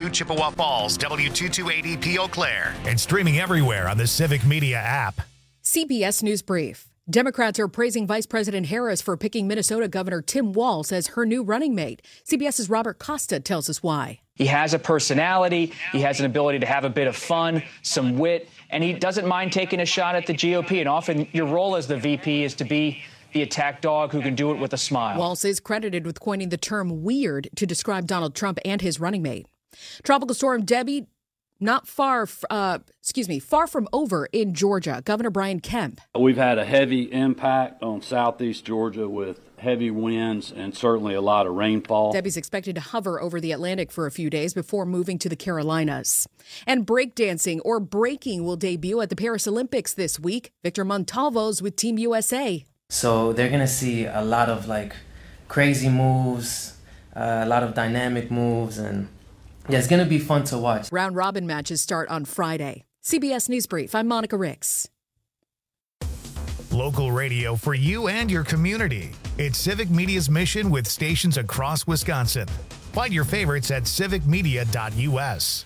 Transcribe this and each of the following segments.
Chippewa Falls, W228EP Eau Claire, and streaming everywhere on the Civic Media app. CBS News Brief. Democrats are praising Vice President Harris for picking Minnesota Governor Tim Walz as her new running mate. CBS's Robert Costa tells us why. He has a personality, he has an ability to have a bit of fun, some wit, and he doesn't mind taking a shot at the GOP. And often your role as the VP is to be the attack dog who can do it with a smile. Walz is credited with coining the term weird to describe Donald Trump and his running mate. Tropical storm Debbie far from over in Georgia. Governor Brian Kemp. We've had a heavy impact on southeast Georgia with heavy winds and certainly a lot of rainfall. Debbie's expected to hover over the Atlantic for a few days before moving to the Carolinas. And breakdancing or breaking will debut at the Paris Olympics this week. Victor Montalvo's with Team USA. So they're going to see a lot of crazy moves, a lot of dynamic moves, and yeah, it's going to be fun to watch. Round robin matches start on Friday. CBS News Brief, I'm Monica Ricks. Local radio for you and your community. It's Civic Media's mission with stations across Wisconsin. Find your favorites at civicmedia.us.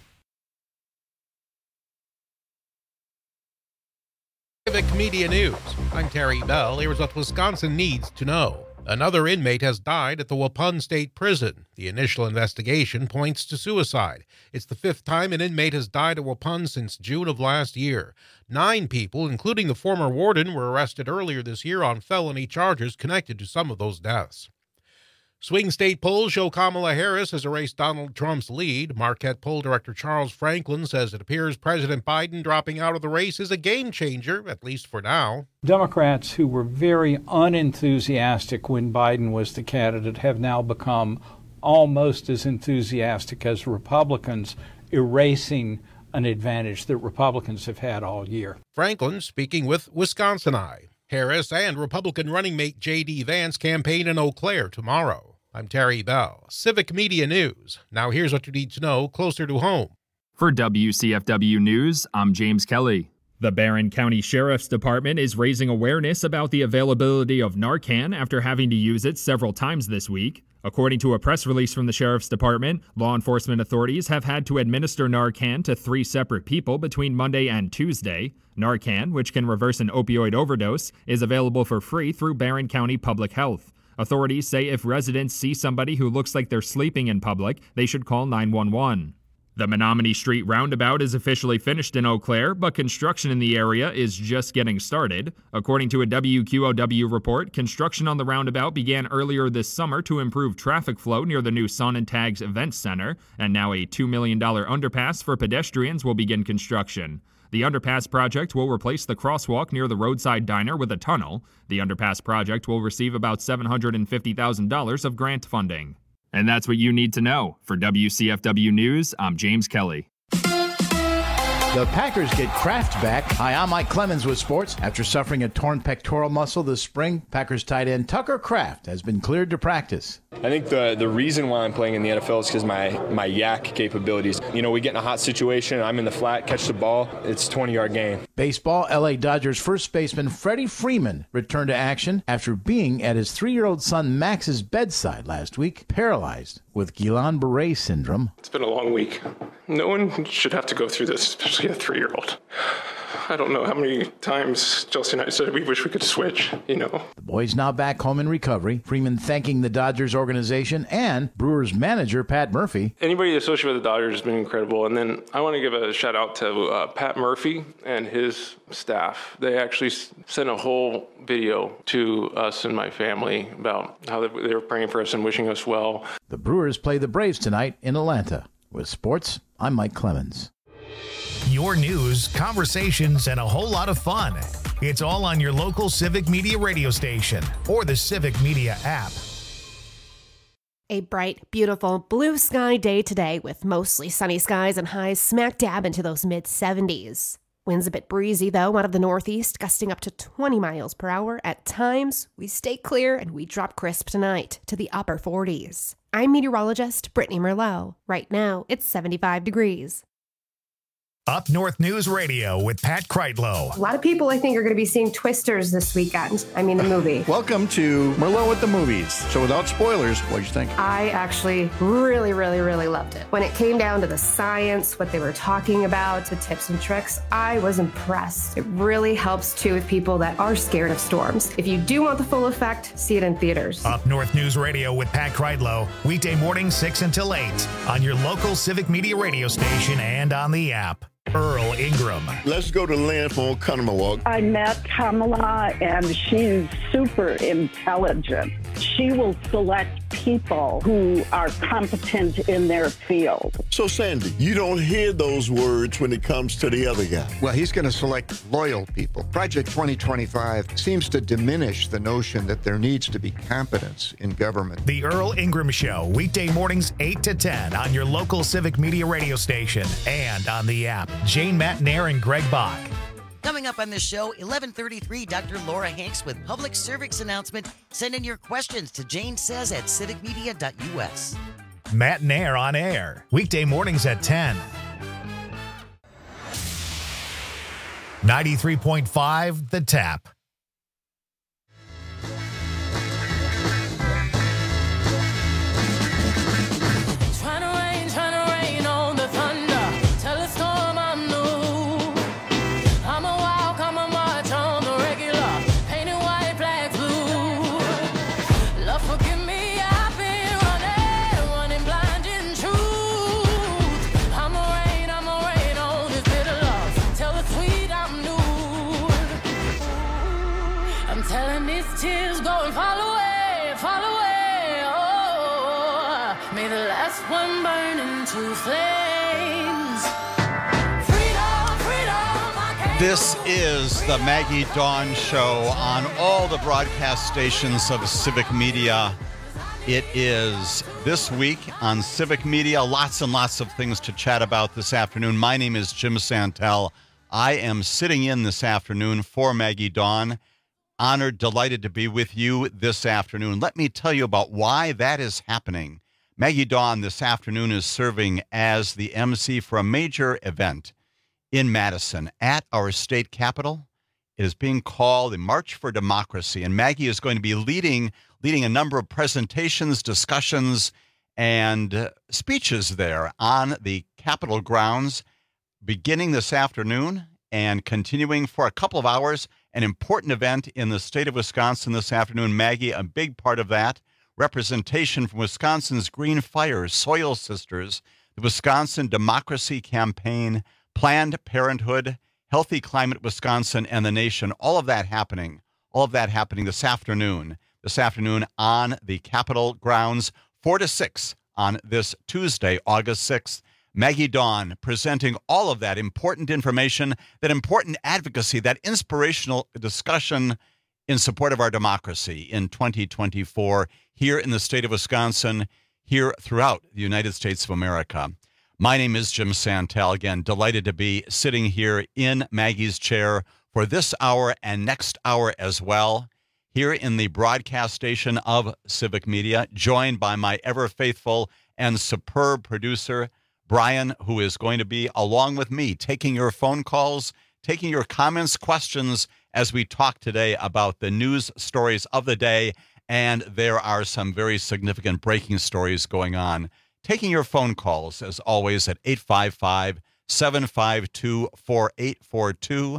Civic Media News. I'm Terry Bell. Here's what Wisconsin needs to know. Another inmate has died at the Waupun State Prison. The initial investigation points to suicide. It's the fifth time an inmate has died at Waupun since June of last year. 9 people, including the former warden, were arrested earlier this year on felony charges connected to some of those deaths. Swing state polls show Kamala Harris has erased Donald Trump's lead. Marquette poll director Charles Franklin says it appears President Biden dropping out of the race is a game changer, at least for now. Democrats who were very unenthusiastic when Biden was the candidate have now become almost as enthusiastic as Republicans, erasing an advantage that Republicans have had all year. Franklin speaking with Wisconsin Eye. Harris and Republican running mate J.D. Vance campaign in Eau Claire tomorrow. I'm Terry Bell, Civic Media News. Now here's what you need to know closer to home. For WCFW News, I'm James Kelly. The Barron County Sheriff's Department is raising awareness about the availability of Narcan after having to use it several times this week. According to a press release from the Sheriff's Department, law enforcement authorities have had to administer Narcan to 3 separate people between Monday and Tuesday. Narcan, which can reverse an opioid overdose, is available for free through Barron County Public Health. Authorities say if residents see somebody who looks like they're sleeping in public, they should call 911. The Menominee Street roundabout is officially finished in Eau Claire, but construction in the area is just getting started. According to a WQOW report, construction on the roundabout began earlier this summer to improve traffic flow near the new Sun and Tags Event Center, and now a $2 million underpass for pedestrians will begin construction. The underpass project will replace the crosswalk near the roadside diner with a tunnel. The underpass project will receive about $750,000 of grant funding. And that's what you need to know. For WCFW News, I'm James Kelly. The Packers get Kraft back. Hi, I'm Mike Clemens with sports. After suffering a torn pectoral muscle this spring, Packers tight end Tucker Kraft has been cleared to practice. I think the reason why I'm playing in the NFL is because my yak capabilities. You know, we get in a hot situation, I'm in the flat, catch the ball, it's a 20-yard gain. Baseball, L.A. Dodgers first baseman Freddie Freeman returned to action after being at his 3-year-old son Max's bedside last week, paralyzed with Guillain-Barré syndrome. It's been a long week. No one should have to go through this, especially a 3-year-old. I don't know how many times Chelsea and I said we wish we could switch, you know. The boy's now back home in recovery. Freeman thanking the Dodgers organization and Brewers manager Pat Murphy. Anybody associated with the Dodgers has been incredible. And then I want to give a shout out to Pat Murphy and his staff. They actually sent a whole video to us and my family about how they were praying for us and wishing us well. The Brewers play the Braves tonight in Atlanta. With sports, I'm Mike Clemens. Your news, conversations, and a whole lot of fun. It's all on your local Civic Media radio station or the Civic Media app. A bright, beautiful blue sky day today with mostly sunny skies and highs smack dab into those mid-70s. Winds a bit breezy, though, out of the northeast, gusting up to 20 miles per hour. At times, we stay clear and we drop crisp tonight to the upper 40s. I'm meteorologist Brittany Merlot. Right now, it's 75 degrees. Up North News Radio with Pat Kreitlow. A lot of people, I think, are going to be seeing Twisters this weekend. I mean, the movie. Welcome to Merlot with the Movies. So without spoilers, what do you think? I actually really loved it. When it came down to the science, what they were talking about, the tips and tricks, I was impressed. It really helps, too, with people that are scared of storms. If you do want the full effect, see it in theaters. Up North News Radio with Pat Kreitlow, weekday mornings 6 until 8 on your local Civic Media radio station and on the app. Earl Ingram. Let's go to Lynn for Oconomowoc. I met Kamala, and she's super intelligent. She will select people who are competent in their field. So, Sandy, you don't hear those words when it comes to the other guy. Well, he's going to select loyal people. Project 2025 seems to diminish the notion that there needs to be competence in government. The Earl Ingram Show, weekday mornings 8 to 10 on your local Civic Media radio station and on the app. Jane Matnair and Greg Bach. Coming up on this show, 11:33, Dr. Laura Hanks with public service announcement. Send in your questions to janesays@civicmedia.us. Matnair on air, weekday mornings at 10. 93.5 The Tap. Tears go and fall away, oh, may the last one burn into flames. Freedom, freedom, this is the Maggie Dawn Show on all the broadcast stations of Civic Media. It is this week on Civic Media. Lots and lots of things to chat about this afternoon. My name is Jim Santel. I am sitting in this afternoon for Maggie Dawn. Honored, delighted to be with you this afternoon. Let me tell you about why that is happening. Maggie Dawn this afternoon is serving as the MC for a major event in Madison at our state capitol. It is being called the March for Democracy, and Maggie is going to be leading a number of presentations, discussions, and speeches there on the Capitol grounds, beginning this afternoon and continuing for a couple of hours. An important event in the state of Wisconsin this afternoon. Maggie, a big part of that. Representation from Wisconsin's Green Fire, Soil Sisters, the Wisconsin Democracy Campaign, Planned Parenthood, Healthy Climate Wisconsin, and the nation. All of that happening this afternoon on the Capitol grounds, 4 to 6 on this Tuesday, August 6th. Maggie Dawn presenting all of that important information, that important advocacy, that inspirational discussion in support of our democracy in 2024 here in the state of Wisconsin, here throughout the United States of America. My name is Jim Santel. Again, delighted to be sitting here in Maggie's chair for this hour and next hour as well, here in the broadcast station of Civic Media, joined by my ever faithful and superb producer, Brian, who is going to be, along with me, taking your phone calls, taking your comments, questions, as we talk today about the news stories of the day. And there are some very significant breaking stories going on. Taking your phone calls, as always, at 855-752-4842,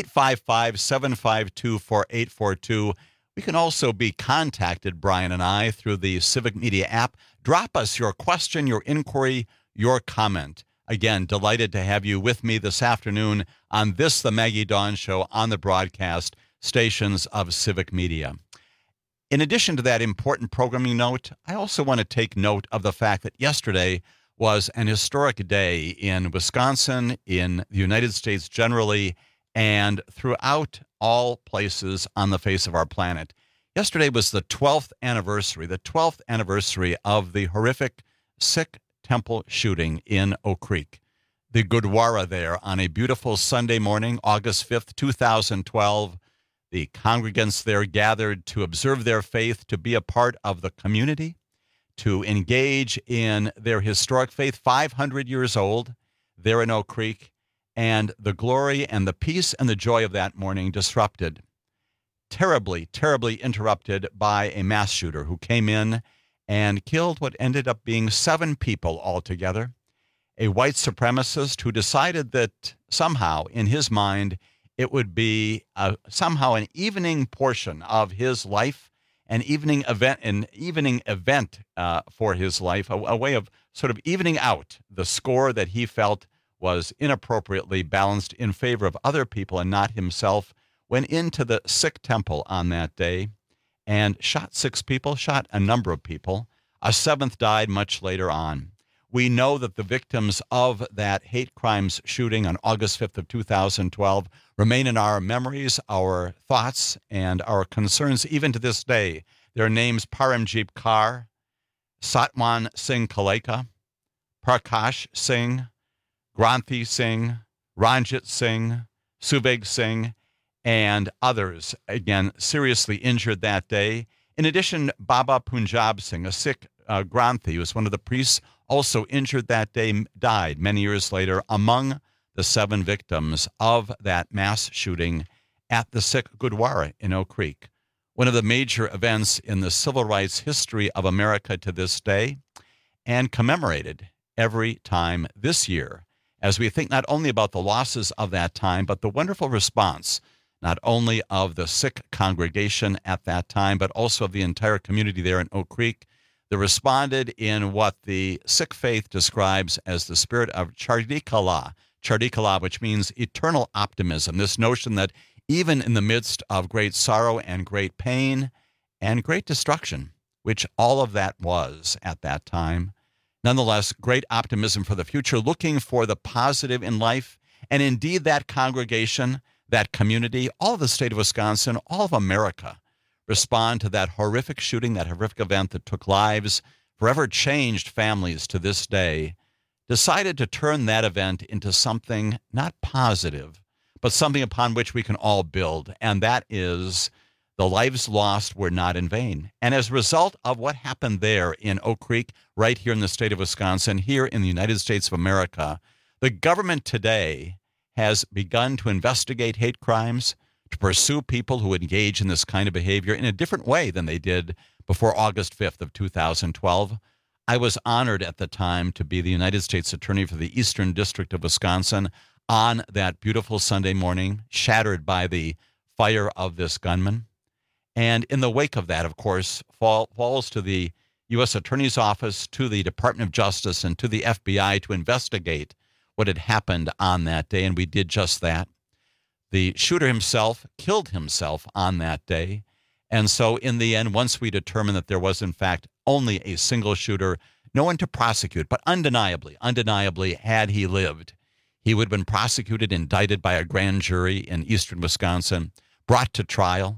855-752-4842. We can also be contacted, Brian and I, through the Civic Media app. Drop us your question, your inquiry, your comment. Again, delighted to have you with me this afternoon on this, the Maggie Dawn Show, on the broadcast stations of Civic Media. In addition to that important programming note, I also want to take note of the fact that yesterday was an historic day in Wisconsin, in the United States generally, and throughout all places on the face of our planet. Yesterday was the 12th anniversary of the horrific Sikh temple shooting in Oak Creek. The Gurdwara there on a beautiful Sunday morning, August 5th, 2012. The congregants there gathered to observe their faith, to be a part of the community, to engage in their historic faith, 500 years old, there in Oak Creek. and the glory and the peace and the joy of that morning disrupted, terribly, terribly interrupted by a mass shooter who came in and killed what ended up being 7 people altogether, a white supremacist who decided that somehow, in his mind, it would be somehow an evening portion of his life, an evening event for his life, a way of sort of evening out the score that he felt was inappropriately balanced in favor of other people and not himself, went into the Sikh temple on that day and shot 6 people, shot a number of people. A 7th died much later on. We know that the victims of that hate crimes shooting on August 5th of 2012 remain in our memories, our thoughts, and our concerns even to this day. Their names: Paramjeet Kaur, Satwan Singh Kaleka, Prakash Singh, Granthi Singh, Ranjit Singh, Subeg Singh, and others, again, seriously injured that day. In addition, Baba Punjab Singh, a Sikh Granthi, who was one of the priests, also injured that day, died many years later among the 7 victims of that mass shooting at the Sikh Gurdwara in Oak Creek, one of the major events in the civil rights history of America to this day, and commemorated every time this year as we think not only about the losses of that time, but the wonderful response not only of the Sikh congregation at that time, but also of the entire community there in Oak Creek, that responded in what the Sikh faith describes as the spirit of Chardi Kala, which means eternal optimism, this notion that even in the midst of great sorrow and great pain and great destruction, which all of that was at that time, nonetheless, great optimism for the future, looking for the positive in life. And indeed, that congregation, that community, all of the state of Wisconsin, all of America, respond to that horrific shooting, that horrific event that took lives, forever changed families to this day, decided to turn that event into something not positive, but something upon which we can all build. And that is the lives lost were not in vain. And as a result of what happened there in Oak Creek, right here in the state of Wisconsin, here in the United States of America, the government today has begun to investigate hate crimes, to pursue people who engage in this kind of behavior in a different way than they did before August 5th of 2012. I was honored at the time to be the United States Attorney for the Eastern District of Wisconsin on that beautiful Sunday morning, shattered by the fire of this gunman. And in the wake of that, of course, falls to the U.S. Attorney's Office, to the Department of Justice, and to the FBI to investigate what had happened on that day, and we did just that. The shooter himself killed himself on that day, and so in the end, once we determined that there was, in fact, only a single shooter, no one to prosecute, but undeniably, had he lived, he would have been prosecuted, indicted by a grand jury in eastern Wisconsin, brought to trial,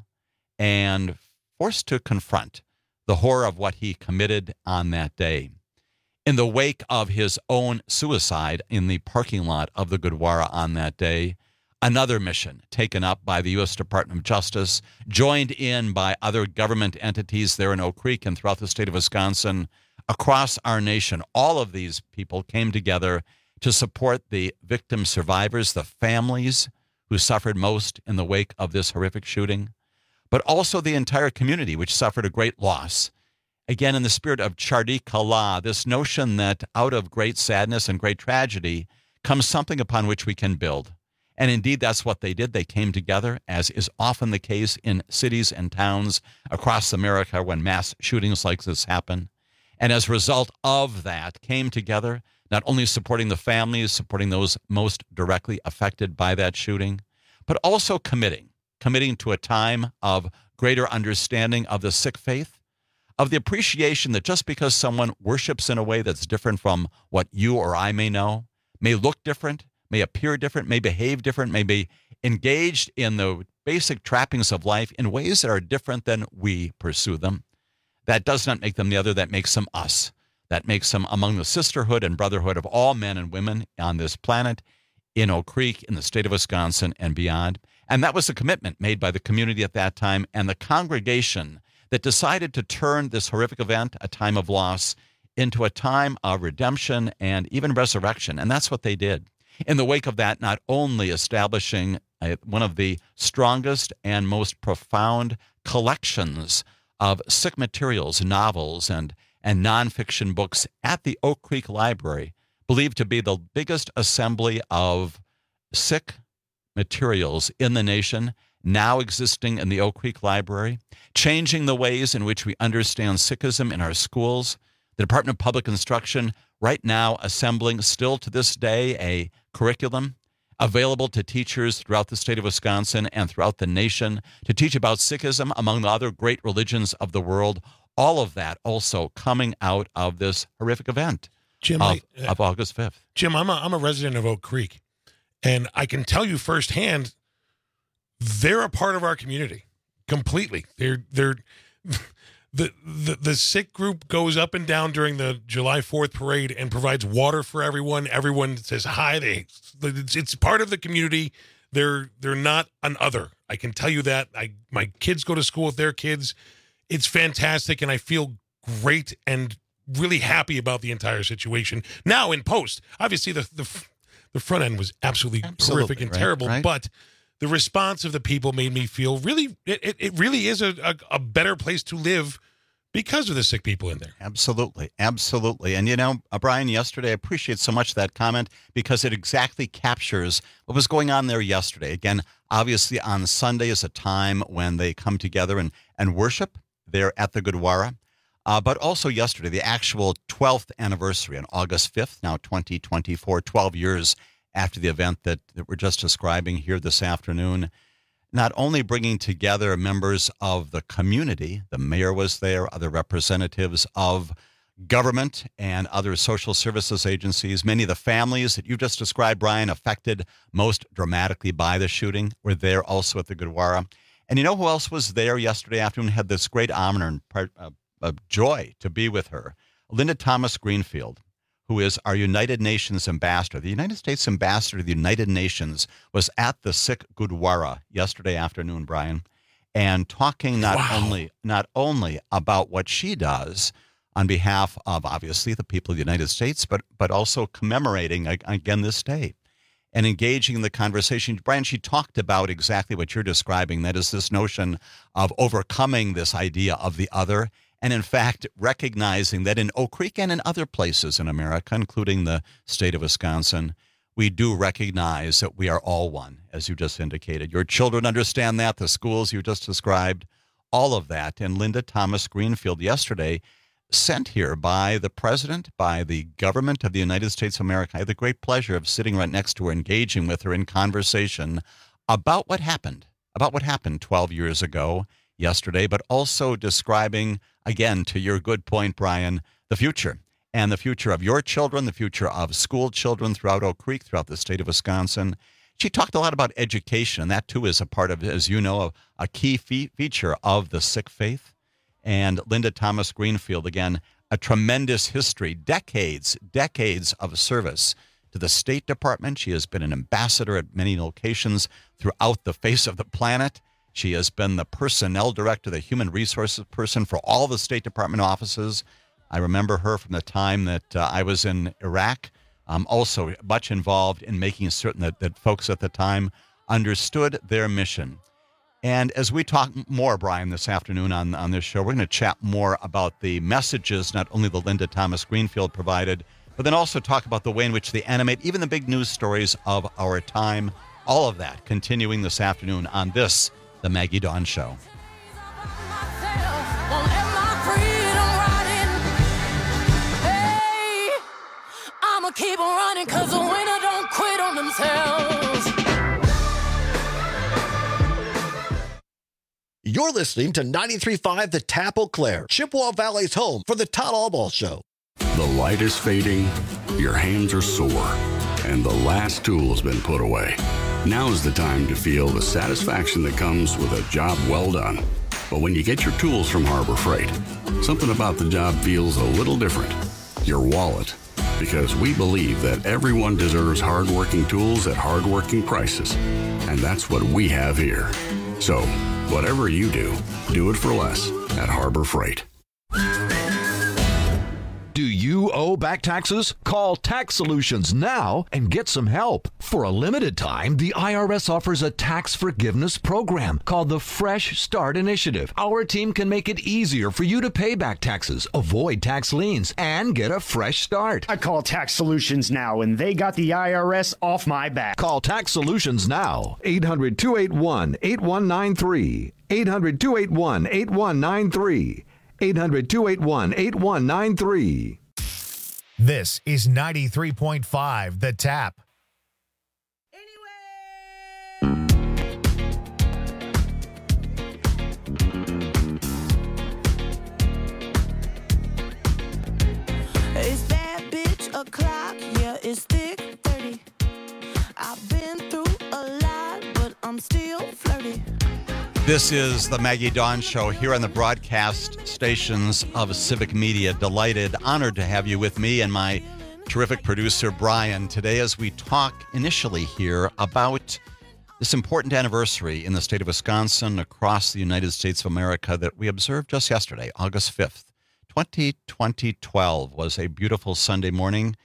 and forced to confront the horror of what he committed on that day. In the wake of his own suicide in the parking lot of the Gurdwara on that day, another mission taken up by the U.S. Department of Justice, joined in by other government entities there in Oak Creek and throughout the state of Wisconsin, across our nation. All of these people came together to support the victim survivors, the families who suffered most in the wake of this horrific shooting, but also the entire community, which suffered a great loss. Again, in the spirit of Chardi Kala, this notion that out of great sadness and great tragedy comes something upon which we can build. And indeed, that's what they did. They came together, as is often the case in cities and towns across America when mass shootings like this happen. And as a result of that, came together, not only supporting the families, supporting those most directly affected by that shooting, but also committing to a time of greater understanding of the Sikh faith, of the appreciation that just because someone worships in a way that's different from what you or I may know, may look different, may appear different, may behave different, may be engaged in the basic trappings of life in ways that are different than we pursue them. That does not make them the other. That makes them us. That makes them among the sisterhood and brotherhood of all men and women on this planet, in Oak Creek, in the state of Wisconsin, and beyond. And that was the commitment made by the community at that time and the congregation that decided to turn this horrific event, a time of loss, into a time of redemption and even resurrection. And that's what they did. In the wake of that, not only establishing one of the strongest and most profound collections of Sikh materials, novels, and nonfiction books at the Oak Creek Library, believed to be the biggest assembly of Sikh materials in the nation, now existing in the Oak Creek Library, changing the ways in which we understand Sikhism in our schools. The Department of Public Instruction right now assembling, still to this day, a curriculum available to teachers throughout the state of Wisconsin and throughout the nation to teach about Sikhism, among the other great religions of the world. All of that also coming out of this horrific event Jim, of August 5th. Jim, I'm a resident of Oak Creek, and I can tell you firsthand, they're a part of our community completely. The Sikh group goes up and down during the July 4th parade and provides water for everyone. Everyone says hi. It's part of the community. They're not an other. I can tell you that. My kids go to school with their kids. It's fantastic, and I feel great and really happy about the entire situation. Now, in post, obviously the front end was absolutely horrific and terrible, right? But the response of the people made me feel really, it really is a better place to live because of the Sikh people in there. Absolutely. Absolutely. And, you know, Brian, yesterday, I appreciate so much that comment because it exactly captures what was going on there yesterday. Again, obviously on Sunday is a time when they come together and worship there at the Gurdwara. But also yesterday, the actual 12th anniversary on August 5th, now 2024, 12 years after the event that we're just describing here this afternoon, not only bringing together members of the community, the mayor was there, other representatives of government and other social services agencies, many of the families that you just described, Brian, affected most dramatically by the shooting were there also at the Gurdwara. And you know who else was there yesterday afternoon, had this great honor and joy to be with her? Linda Thomas Greenfield, who is our United Nations ambassador. The United States ambassador to the United Nations was at the Sikh Gurdwara yesterday afternoon, Brian, and talking not only about what she does on behalf of, obviously, the people of the United States, but also commemorating, again, this day and engaging in the conversation. Brian, she talked about exactly what you're describing, that is this notion of overcoming this idea of the other, and in fact, recognizing that in Oak Creek and in other places in America, including the state of Wisconsin, we do recognize that we are all one, as you just indicated. Your children understand that, the schools you just described, all of that. And Linda Thomas Greenfield yesterday, sent here by the president, by the government of the United States of America. I had the great pleasure of sitting right next to her, engaging with her in conversation about what happened 12 years ago yesterday, but also describing, again, to your good point, Brian, the future, and the future of your children, the future of school children throughout Oak Creek, throughout the state of Wisconsin. She talked a lot about education, and that, too, is a part of, as you know, a key feature of the Sikh faith. And Linda Thomas Greenfield, again, a tremendous history, decades of service to the State Department. She has been an ambassador at many locations throughout the face of the planet. She has been the personnel director, the human resources person for all the State Department offices. I remember her from the time that I was in Iraq, also much involved in making certain that folks at the time understood their mission. And as we talk more, Brian, this afternoon on this show, we're going to chat more about the messages not only the Linda Thomas Greenfield provided, but then also talk about the way in which they animate even the big news stories of our time. All of that continuing this afternoon on this, The Maggie Dawn Show. I'ma keep on running because the winner don't quit on themselves. You're listening to 93.5 The Tap Eau Claire, Chippewa Valley's home for the Todd Albaugh Show. The light is fading, your hands are sore, and the last tool has been put away. Now is the time to feel the satisfaction that comes with a job well done. But when you get your tools from Harbor Freight, something about the job feels a little different. Your wallet. Because we believe that everyone deserves hardworking tools at hardworking prices. And that's what we have here. So, whatever you do, do it for less at Harbor Freight. Do you owe back taxes? Call Tax Solutions now and get some help. For a limited time, the IRS offers a tax forgiveness program called the Fresh Start Initiative. Our team can make it easier for you to pay back taxes, avoid tax liens, and get a fresh start. I call Tax Solutions now, and they got the IRS off my back. Call Tax Solutions now. 800-281-8193. 800-281-8193. 800-281-8193. This is 93.5 The Tap. Is that bitch o'clock? Yeah, it's thick 30. I've been through a lot, but I'm still flirty. This is the Maggie Dawn Show here on the broadcast stations of Civic Media. Delighted, honored to have you with me and my terrific producer, Brian, today as we talk initially here about this important anniversary in the state of Wisconsin, across the United States of America, that we observed just yesterday, August 5th. 2012 was a beautiful Sunday morning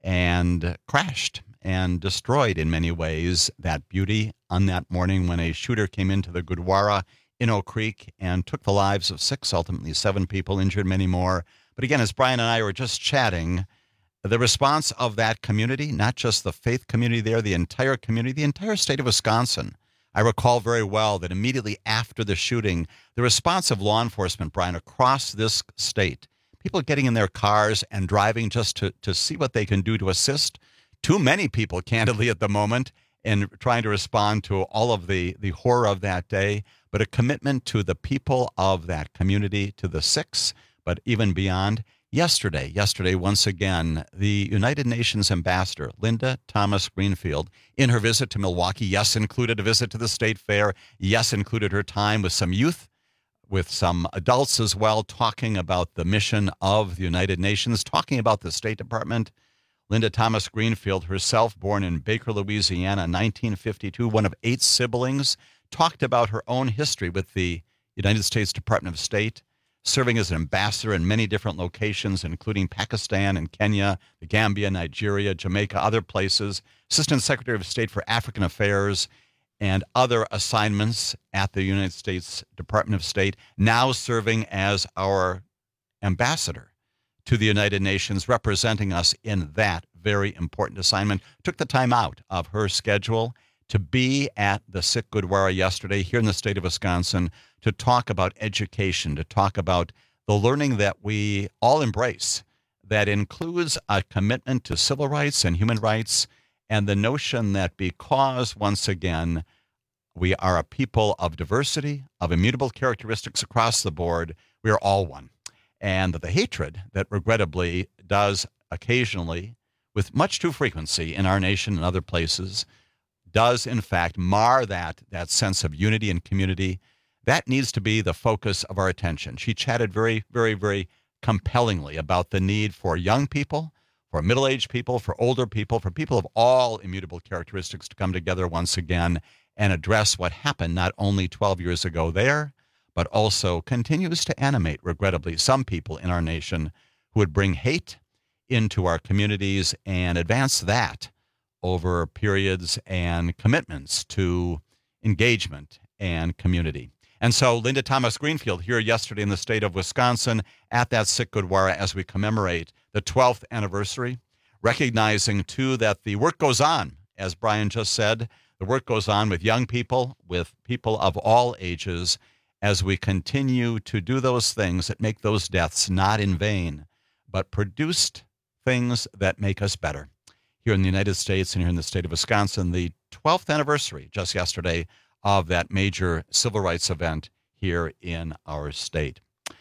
and crashed and destroyed in many ways that beauty on that morning when a shooter came into the Gurdwara in Oak Creek and took the lives of 6, ultimately 7 people, injured many more. But again, as Brian and I were just chatting, the response of that community, not just the faith community there, the entire community, the entire state of Wisconsin. I recall very well that immediately after the shooting, the response of law enforcement, Brian, across this state, people getting in their cars and driving just to see what they can do to assist. Too many people, candidly, at the moment, in trying to respond to all of the horror of that day, but a commitment to the people of that community, to the 6, but even beyond. Yesterday, once again, the United Nations ambassador, Linda Thomas Greenfield, in her visit to Milwaukee, yes, included a visit to the State Fair, yes, included her time with some youth, with some adults as well, talking about the mission of the United Nations, talking about the State Department. Linda Thomas Greenfield, herself born in Baker, Louisiana, 1952, one of 8 siblings, talked about her own history with the United States Department of State, serving as an ambassador in many different locations, including Pakistan and Kenya, the Gambia, Nigeria, Jamaica, other places, Assistant Secretary of State for African Affairs, and other assignments at the United States Department of State, now serving as our ambassador to the United Nations, representing us in that very important assignment. Took the time out of her schedule to be at the Sikh Gurdwara yesterday here in the state of Wisconsin to talk about education, to talk about the learning that we all embrace, that includes a commitment to civil rights and human rights, and the notion that because, once again, we are a people of diversity, of immutable characteristics across the board, we are all one. And that the hatred that regrettably does occasionally, with much too frequency in our nation and other places, does in fact mar that sense of unity and community, that needs to be the focus of our attention. She chatted very, very, very compellingly about the need for young people, for middle-aged people, for older people, for people of all immutable characteristics to come together once again and address what happened not only 12 years ago there, but also continues to animate, regrettably, some people in our nation who would bring hate into our communities and advance that over periods and commitments to engagement and community. And so Linda Thomas Greenfield here yesterday in the state of Wisconsin at that Sikh Gurdwara as we commemorate the 12th anniversary, recognizing, too, that the work goes on, as Brian just said, the work goes on with young people, with people of all ages, as we continue to do those things that make those deaths not in vain, but produced things that make us better. Here in the United States and here in the state of Wisconsin, the 12th anniversary just yesterday of that major civil rights event here in our state.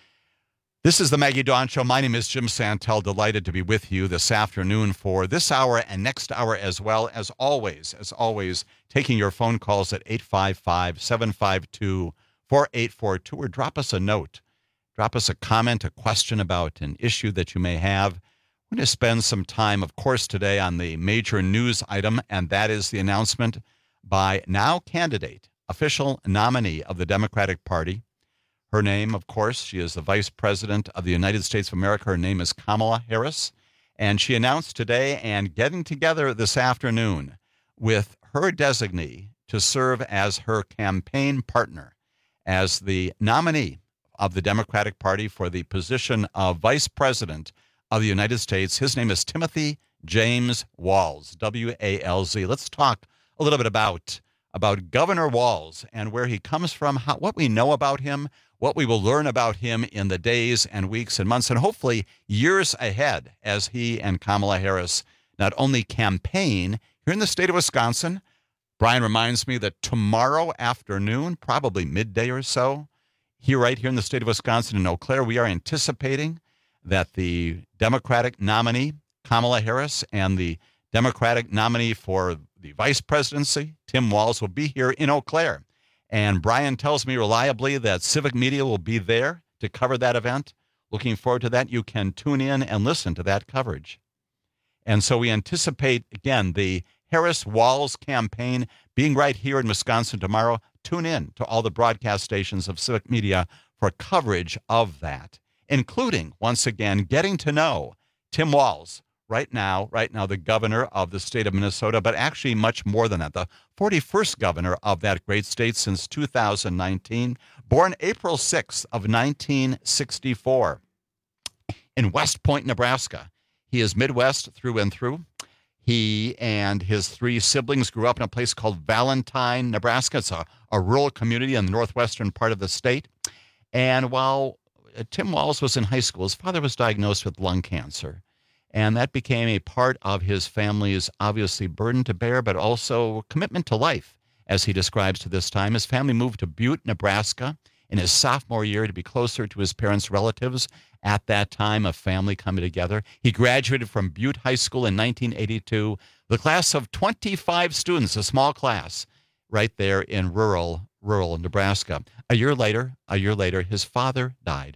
This is the Maggie Dawn Show. My name is Jim Santel. Delighted to be with you this afternoon for this hour and next hour as well. As always, taking your phone calls at 855-752-4842 or drop us a note. Drop us a comment, a question about an issue that you may have. We're going to spend some time, of course, today on the major news item, and that is the announcement by now candidate, official nominee of the Democratic Party. Her name, of course, she is the Vice President of the United States of America. Her name is Kamala Harris. And she announced today and getting together this afternoon with her designee to serve as her campaign partner as the nominee of the Democratic Party for the position of Vice President of the United States. His name is Timothy James Walz, W-A-L-Z. Let's talk a little bit about Governor Walz and where he comes from, what we know about him, what we will learn about him in the days and weeks and months and hopefully years ahead as he and Kamala Harris not only campaign here in the state of Wisconsin. Brian reminds me that tomorrow afternoon, probably midday or so, right here in the state of Wisconsin in Eau Claire, we are anticipating that the Democratic nominee, Kamala Harris, and the Democratic nominee for the vice presidency, Tim Walz, will be here in Eau Claire. And Brian tells me reliably that Civic Media will be there to cover that event. Looking forward to that. You can tune in and listen to that coverage. And so we anticipate, again, the Harris-Walz campaign being right here in Wisconsin tomorrow. Tune in to all the broadcast stations of Civic Media for coverage of that, including, once again, getting to know Tim Walz, right now the governor of the state of Minnesota, but actually much more than that, the 41st governor of that great state since 2019, born April 6th of 1964 in West Point, Nebraska. He is Midwest through and through. He and his three siblings grew up in a place called Valentine, Nebraska. It's a rural community in the northwestern part of the state. And while Tim Walz was in high school, his father was diagnosed with lung cancer. And that became a part of his family's, obviously, burden to bear, but also commitment to life, as he describes to this time. His family moved to Butte, Nebraska, in his sophomore year to be closer to his parents' relatives at that time of family coming together. He graduated from Butte High School in 1982, the class of 25 students, a small class, right there in rural Nebraska. A year later, his father died.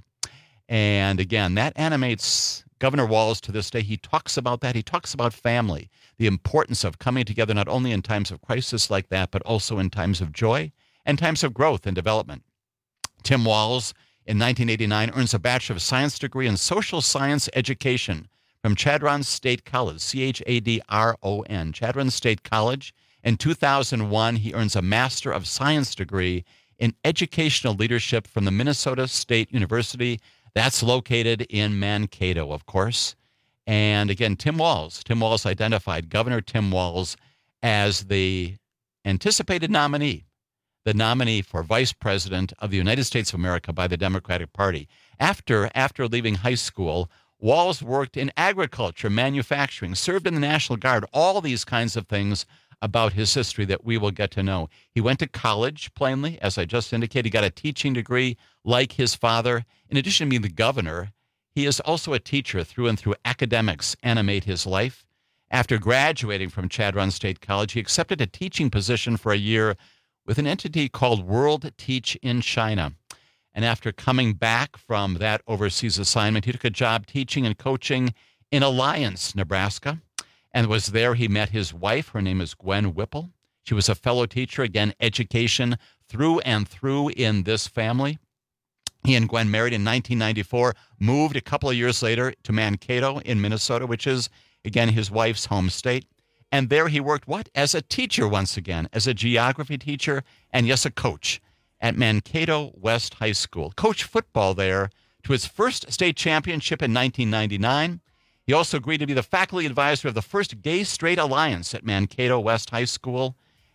And again, that animates Governor Walz to this day. He talks about that. He talks about family, the importance of coming together not only in times of crisis like that, but also in times of joy and times of growth and development. Tim Walz, in 1989, earns a Bachelor of Science degree in Social Science Education from Chadron State College, C-H-A-D-R-O-N, Chadron State College. In 2001, he earns a Master of Science degree in Educational Leadership from the Minnesota State University. That's located in Mankato, of course. And again, Tim Walz identified Governor Tim Walz as the anticipated nominee, the nominee for Vice President of the United States of America by the Democratic Party. After leaving high school, Walz worked in agriculture, manufacturing, served in the National Guard, all these kinds of things about his history that we will get to know. He went to college, plainly, as I just indicated. He got a teaching degree like his father. In addition to being the governor, he is also a teacher through and through. Academics animate his life. After graduating from Chadron State College, he accepted a teaching position for a year with an entity called World Teach in China. And after coming back from that overseas assignment, he took a job teaching and coaching in Alliance, Nebraska. And was there he met his wife. Her name is Gwen Whipple. She was a fellow teacher, again, education through and through in this family. He and Gwen married in 1994, moved a couple of years later to Mankato in Minnesota, which is, again, his wife's home state. And there he worked, as a teacher once again, as a geography teacher and, yes, a coach at Mankato West High School. Coached football there to his first state championship in 1999. He also agreed to be the faculty advisor of the first Gay Straight Alliance at Mankato West High School.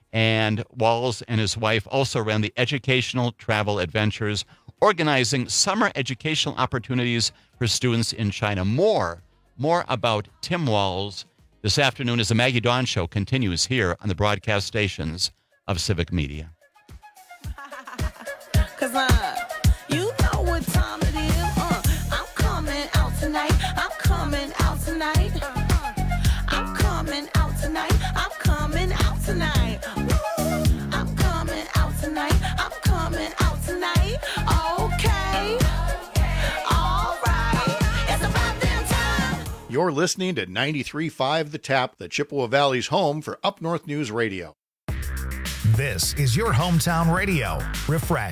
And Walz and his wife also ran the Educational Travel Adventures, organizing summer educational opportunities for students in China. More about Tim Walz this afternoon as the Maggie Dawn Show continues here on the broadcast stations of Civic Media. Cause you know what time it is. I'm coming out tonight. I'm coming out tonight. I'm coming out tonight. I'm coming out tonight. I'm coming out tonight. I'm coming out tonight. Okay. All right. It's about damn time. You're listening to 93.5 The Tap, the Chippewa Valley's home for Up North News Radio. This is your hometown radio, refreshed.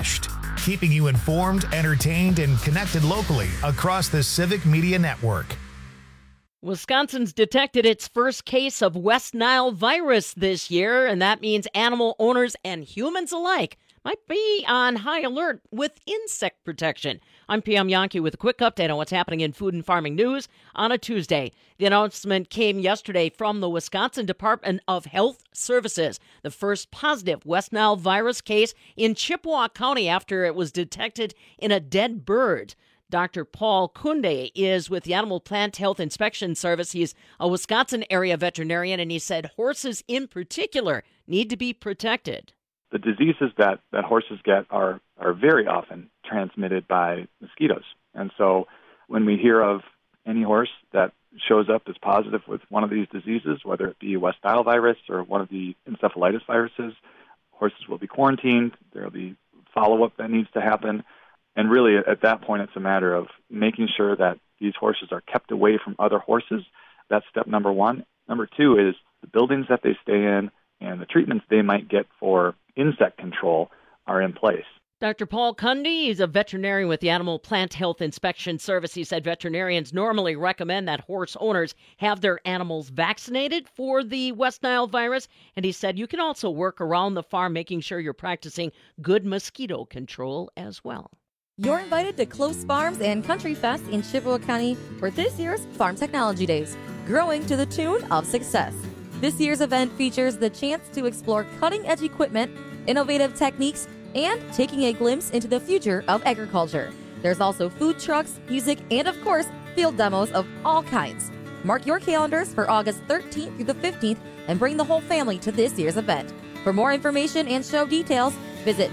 keeping you informed, entertained, and connected locally across the Civic Media Network. Wisconsin's detected its first case of West Nile virus this year, and that means animal owners and humans alike might be on high alert with insect protection. I'm PM Yankee with a quick update on what's happening in food and farming news on a Tuesday. The announcement came yesterday from the Wisconsin Department of Health Services. The first positive West Nile virus case in Chippewa County after it was detected in a dead bird. Dr. Paul Kunde is with the Animal Plant Health Inspection Service. He's a Wisconsin area veterinarian, and he said horses in particular need to be protected. The diseases that horses get are very often transmitted by mosquitoes. And so when we hear of any horse that shows up as positive with one of these diseases, whether it be West Nile virus or one of the encephalitis viruses, horses will be quarantined. There will be follow-up that needs to happen. And really, at that point, it's a matter of making sure that these horses are kept away from other horses. That's step number one. Number two is the buildings that they stay in and the treatments they might get for insect control are in place. Dr. Paul Kunde is a veterinarian with the Animal Plant Health Inspection Service. He said veterinarians normally recommend that horse owners have their animals vaccinated for the West Nile virus. And he said you can also work around the farm, making sure you're practicing good mosquito control as well. You're invited to Close Farms and Country Fest in Chippewa County for this year's Farm Technology Days, growing to the tune of success. This year's event features the chance to explore cutting-edge equipment, innovative techniques, and taking a glimpse into the future of agriculture. There's also food trucks, music, and of course, field demos of all kinds. Mark your calendars for August 13th through the 15th and bring the whole family to this year's event. For more information and show details, visit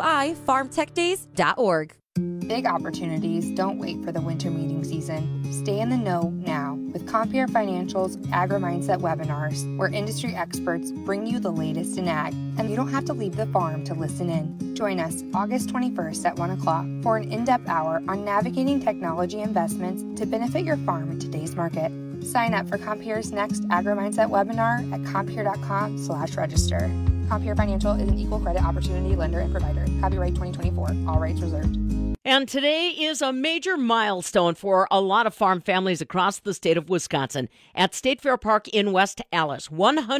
wifarmtechdays.org. Big opportunities don't wait for the winter meeting season. Stay in the know now with Compeer Financial's Agri-Mindset webinars, where industry experts bring you the latest in ag, and you don't have to leave the farm to listen in. Join us August 21st at 1 o'clock for an in-depth hour on navigating technology investments to benefit your farm in today's market. Sign up for Compeer's next Agri-Mindset webinar at compeer.com/register. Compeer Financial is an equal credit opportunity lender and provider. Copyright 2024. All rights reserved. And today is a major milestone for a lot of farm families across the state of Wisconsin. At State Fair Park in West Allis,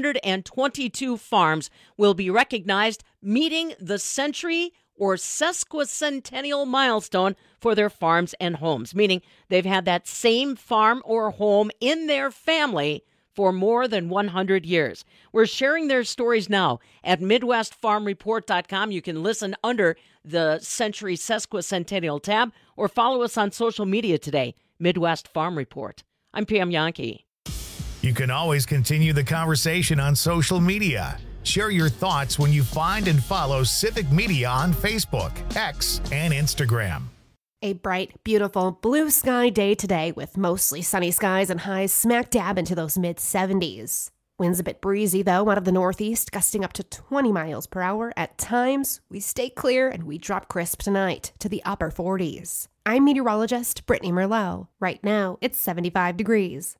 122 farms will be recognized, meeting the century or sesquicentennial milestone for their farms and homes, meaning they've had that same farm or home in their family for more than 100 years. We're sharing their stories now at MidwestFarmReport.com. You can listen under the Century Sesquicentennial tab or follow us on social media today, Midwest Farm Report. I'm PM Yankee. You can always continue the conversation on social media. Share your thoughts when you find and follow Civic Media on Facebook, X, and Instagram. A bright, beautiful blue sky day today with mostly sunny skies and highs smack dab into those mid-70s. Winds a bit breezy, though, out of the northeast, gusting up to 20 miles per hour. At times, we stay clear and we drop crisp tonight to the upper 40s. I'm meteorologist Brittany Merlot. Right now, it's 75 degrees.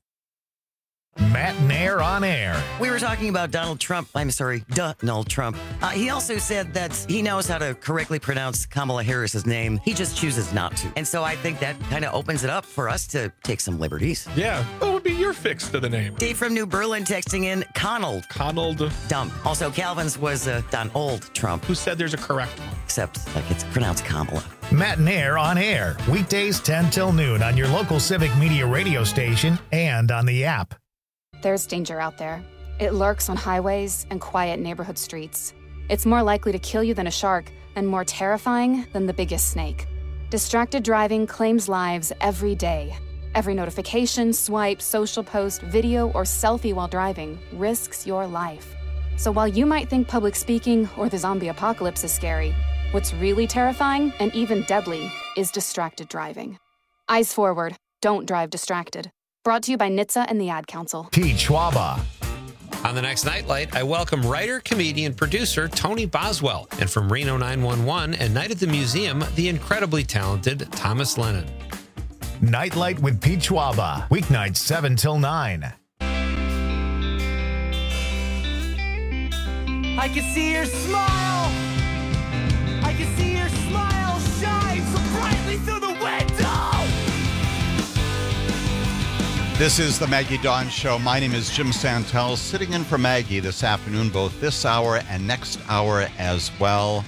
Matt Nair on air. We were talking about Donald Trump. Donald Trump. He also said that he knows how to correctly pronounce Kamala Harris's name. He just chooses not to. And so I think that kind of opens it up for us to take some liberties. Yeah, what would be your fix to the name? Dave from New Berlin texting in Conald. Dumb. Also, Calvin's was Donald Trump. Who said there's a correct one? Except like it's pronounced Kamala. Matt Nair on air. Weekdays 10 till noon on your local Civic Media radio station and on the app. There's danger out there. It lurks on highways and quiet neighborhood streets. It's more likely to kill you than a shark and more terrifying than the biggest snake. Distracted driving claims lives every day. Every notification, swipe, social post, video, or selfie while driving risks your life. So while you might think public speaking or the zombie apocalypse is scary, what's really terrifying and even deadly is distracted driving. Eyes forward. Don't drive distracted. Brought to you by NHTSA and the Ad Council. Pete Schwaba. On the next Nightlight, I welcome writer, comedian, producer Tony Boswell, and from Reno 911 and Night at the Museum, the incredibly talented Thomas Lennon. Nightlight with Pete Schwaba, weeknights 7 till 9. I can see your smile. I can see your smile This is the Maggie Dawn Show. My name is Jim Santel, sitting in for Maggie this afternoon, both this hour and next hour as well.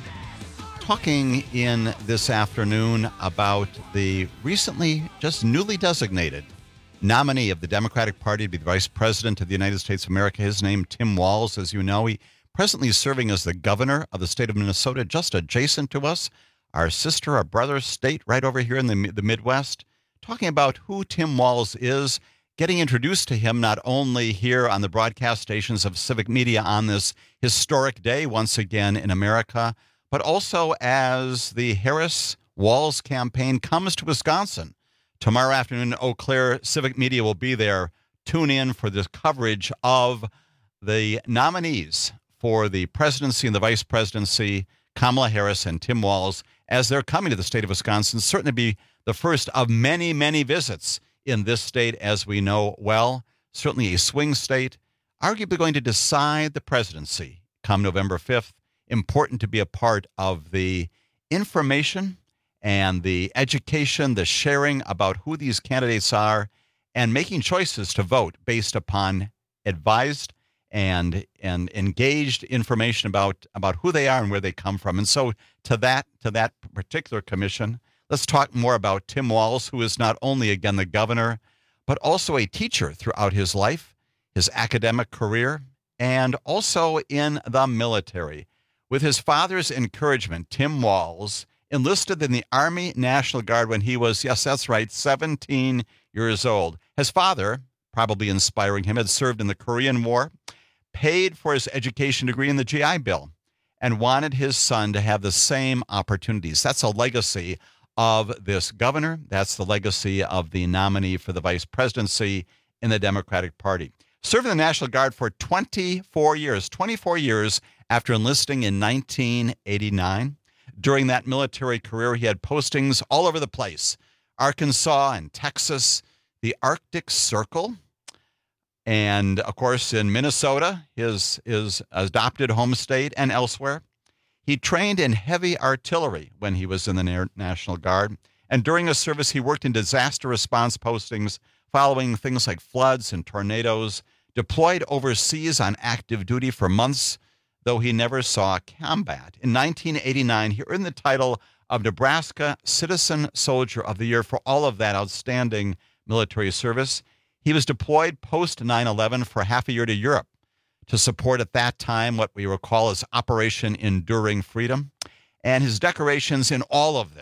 Talking in this afternoon about the recently, just newly designated nominee of the Democratic Party to be the Vice President of the United States of America. His name, Tim Walz, as you know. He presently is serving as the governor of the state of Minnesota, just adjacent to us, our sister, our brother state right over here in the Midwest. Talking about who Tim Walz is, getting introduced to him not only here on the broadcast stations of Civic Media on this historic day once again in America, but also as the Harris-Walz campaign comes to Wisconsin. Tomorrow afternoon in Eau Claire, Civic Media will be there. Tune in for this coverage of the nominees for the presidency and the vice presidency, Kamala Harris and Tim Walz, as they're coming to the state of Wisconsin. Certainly be the first of many, many visits in this state, as we know well. Certainly a swing state, arguably going to decide the presidency come November 5th. Important to be a part of the information and the education, the sharing about who these candidates are, and making choices to vote based upon advised and engaged information about who they are and where they come from. And so to that particular commission, let's talk more about Tim Walz, who is not only, again, the governor, but also a teacher throughout his life, his academic career, and also in the military. With his father's encouragement, Tim Walz enlisted in the Army National Guard when he was, yes, that's right, 17 years old. His father, probably inspiring him, had served in the Korean War, paid for his education degree in the GI Bill, and wanted his son to have the same opportunities. That's a legacy of this governor. That's the legacy of the nominee for the vice presidency in the Democratic Party. Served in the National Guard for 24 years after enlisting in 1989. During that military career, he had postings all over the place. Arkansas and Texas, the Arctic Circle, and, of course, in Minnesota, his adopted home state, and elsewhere. He trained in heavy artillery when he was in the National Guard, and during his service, he worked in disaster response postings following things like floods and tornadoes, deployed overseas on active duty for months, though he never saw combat. In 1989, he earned the title of Nebraska Citizen Soldier of the Year for all of that outstanding military service. He was deployed post 9/11 for half a year to Europe to support at that time what we recall as Operation Enduring Freedom. And his decorations in all of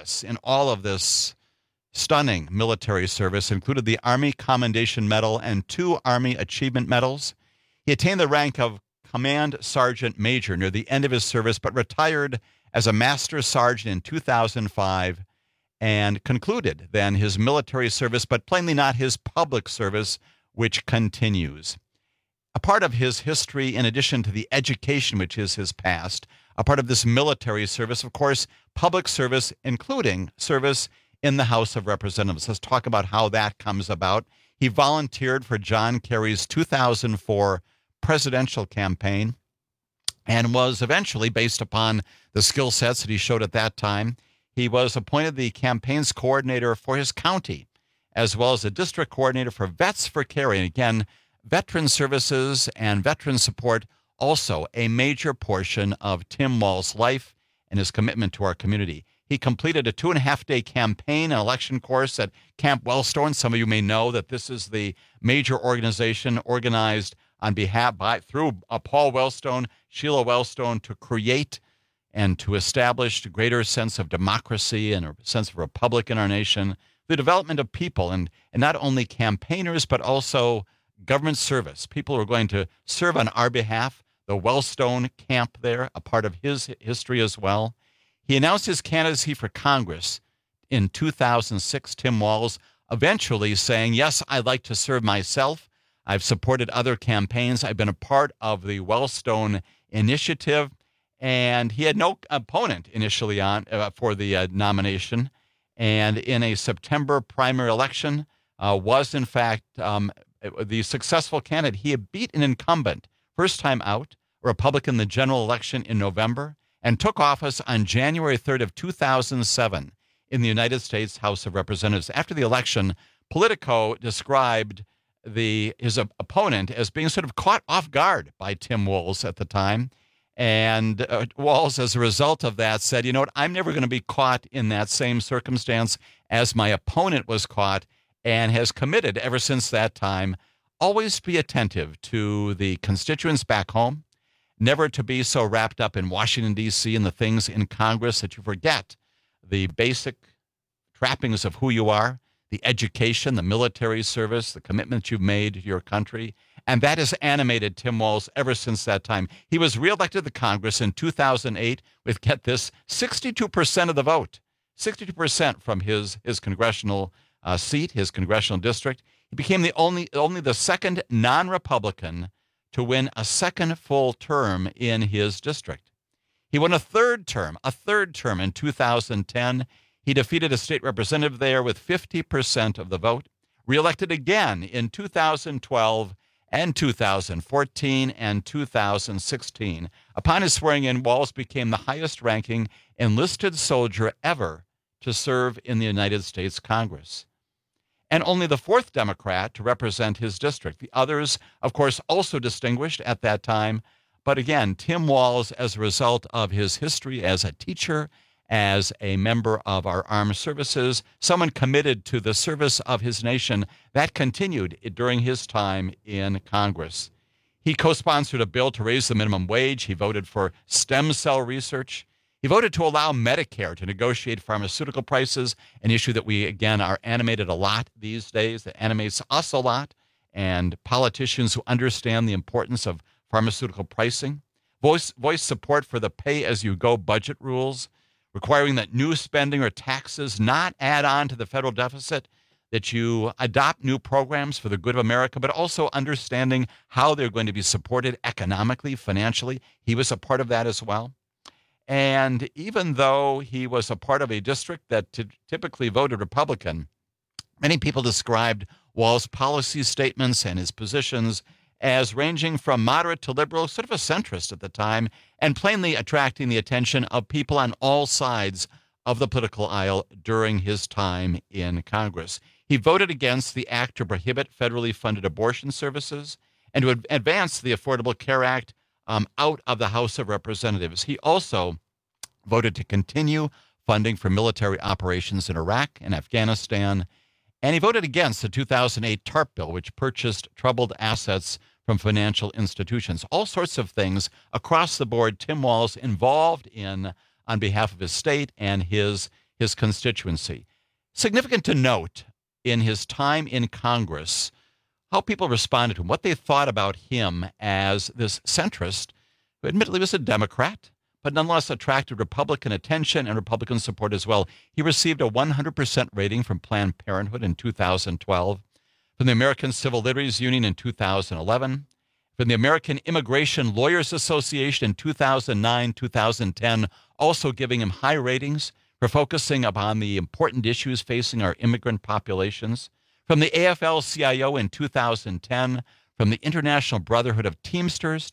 this stunning military service included the Army Commendation Medal and 2 Army Achievement Medals. He attained the rank of Command Sergeant Major near the end of his service, but retired as a Master Sergeant in 2005 and concluded then his military service, but plainly not his public service, which continues. A part of his history, in addition to the education, which is his past, a part of this military service, of course, public service, including service in the House of Representatives. Let's talk about how that comes about. He volunteered for John Kerry's 2004 presidential campaign and was eventually, based upon the skill sets that he showed at that time, he was appointed the campaign's coordinator for his county, as well as the district coordinator for Vets for Kerry. And again, veteran services and veteran support, also a major portion of Tim Walz's life and his commitment to our community. He completed a 2.5-day campaign and election course at Camp Wellstone. Some of you may know that this is the major organization organized on behalf through Paul Wellstone, Sheila Wellstone, to create and to establish a greater sense of democracy and a sense of republic in our nation, the development of people, and not only campaigners, but also government service, people who are going to serve on our behalf. The Wellstone camp there, a part of his history as well. He announced his candidacy for Congress in 2006, Tim Walz, eventually saying, yes, I'd like to serve myself. I've supported other campaigns. I've been a part of the Wellstone Initiative. And he had no opponent initially on for the nomination. And in a September primary election, was in fact the successful candidate. He had beat an incumbent, first time out, a Republican in the general election in November, and took office on January 3rd of 2007 in the United States House of Representatives. After the election, Politico described his opponent as being sort of caught off guard by Tim Walz at the time. And Walz, as a result of that, said, you know what, I'm never going to be caught in that same circumstance as my opponent was caught, and has committed ever since that time, always be attentive to the constituents back home, never to be so wrapped up in Washington, D.C. and the things in Congress that you forget the basic trappings of who you are, the education, the military service, the commitments you've made to your country. And that has animated Tim Walz ever since that time. He was reelected to Congress in 2008 with, get this, 62% of the vote, 62% from his congressional seat, his congressional district. He became only the second non-Republican to win a second full term in his district. He won a third term in 2010. He defeated a state representative there with 50% of the vote, reelected again in 2012 and 2014 and 2016. Upon his swearing in, Walz became the highest-ranking enlisted soldier ever to serve in the United States Congress, and only the fourth Democrat to represent his district. The others, of course, also distinguished at that time. But again, Tim Walz, as a result of his history as a teacher, as a member of our armed services, someone committed to the service of his nation, that continued during his time in Congress. He co-sponsored a bill to raise the minimum wage. He voted for stem cell research. He voted to allow Medicare to negotiate pharmaceutical prices, an issue that we, again, are animated a lot these days, that animates us a lot, and politicians who understand the importance of pharmaceutical pricing. Voice support for the pay-as-you-go budget rules, requiring that new spending or taxes not add on to the federal deficit, that you adopt new programs for the good of America, but also understanding how they're going to be supported economically, financially. He was a part of that as well. And even though he was a part of a district that typically voted Republican, many people described Walz's policy statements and his positions as ranging from moderate to liberal, sort of a centrist at the time, and plainly attracting the attention of people on all sides of the political aisle during his time in Congress. He voted against the act to prohibit federally funded abortion services and to advance the Affordable Care Act out of the House of Representatives. He also voted to continue funding for military operations in Iraq and Afghanistan, and he voted against the 2008 TARP bill, which purchased troubled assets from financial institutions. All sorts of things across the board Tim Walz involved in on behalf of his state and his constituency. Significant to note in his time in Congress, how people responded to him, what they thought about him as this centrist, who admittedly was a Democrat, but nonetheless attracted Republican attention and Republican support as well. He received a 100% rating from Planned Parenthood in 2012, from the American Civil Liberties Union in 2011, from the American Immigration Lawyers Association in 2009-2010, also giving him high ratings for focusing upon the important issues facing our immigrant populations, from the AFL-CIO in 2010, from the International Brotherhood of Teamsters,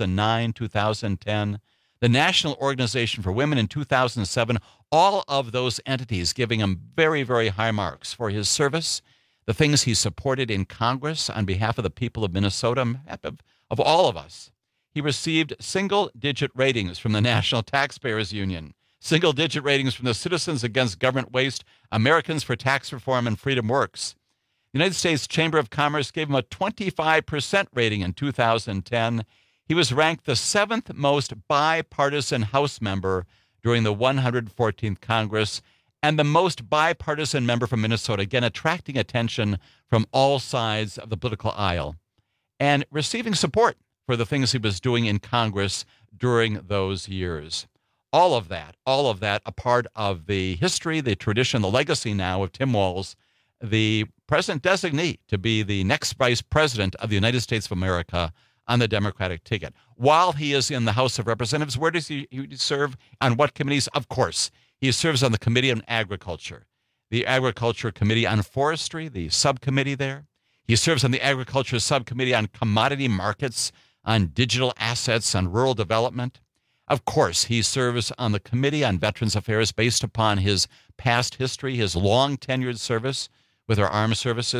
2009-2010, the National Organization for Women in 2007, all of those entities giving him very, very high marks for his service, the things he supported in Congress on behalf of the people of Minnesota, of all of us. He received single-digit ratings from the National Taxpayers Union, single-digit ratings from the Citizens Against Government Waste, Americans for Tax Reform, and Freedom Works. The United States Chamber of Commerce gave him a 25% rating in 2010. He was ranked the 7th most bipartisan House member during the 114th Congress, and the most bipartisan member from Minnesota, again, attracting attention from all sides of the political aisle and receiving support for the things he was doing in Congress during those years. All of that, a part of the history, the tradition, the legacy now of Tim Walz, the president designee to be the next vice president of the United States of America on the Democratic ticket. While he is in the House of Representatives, where does he serve? On what committees? Of course, he serves on the Committee on Agriculture, the Agriculture Committee on Forestry, the subcommittee there. He serves on the Agriculture Subcommittee on Commodity Markets, on Digital Assets, on Rural Development. Of course, he serves on the Committee on Veterans Affairs based upon his past history, his long tenured service with our armed services.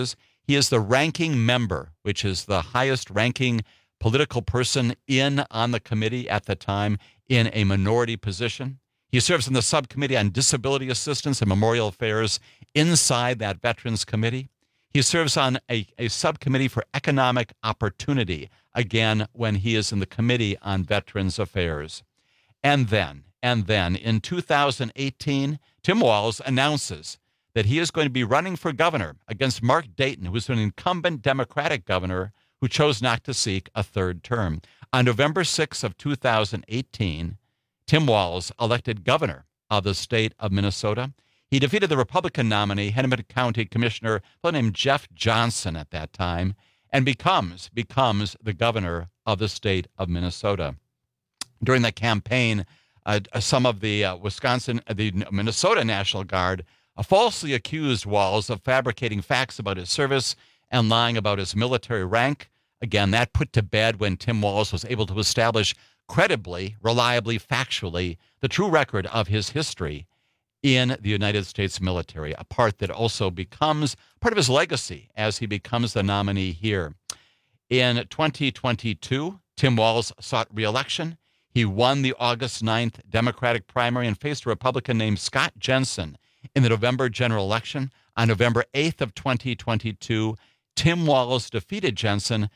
He is the ranking member, which is the highest ranking political person on the committee at the time in a minority position. He serves in the subcommittee on disability assistance and memorial affairs inside that Veterans Committee. He serves on a subcommittee for economic opportunity, again, when he is in the Committee on Veterans Affairs. And then, in 2018, Tim Walz announces that he is going to be running for governor against Mark Dayton, who is an incumbent Democratic governor who chose not to seek a third term. On November 6th of 2018, Tim Walz elected governor of the state of Minnesota. He defeated the Republican nominee, Hennepin County Commissioner, a fellow named Jeff Johnson at that time, and becomes the governor of the state of Minnesota. During the campaign, some of the Minnesota National Guard falsely accused Walz of fabricating facts about his service and lying about his military rank. Again, that put to bed when Tim Walz was able to establish credibly, reliably, factually, the true record of his history in the United States military, a part that also becomes part of his legacy as he becomes the nominee here. In 2022, Tim Walz sought re-election. He won the August 9th Democratic primary and faced a Republican named Scott Jensen in the November general election. On November 8th of 2022, Tim Walz defeated Jensen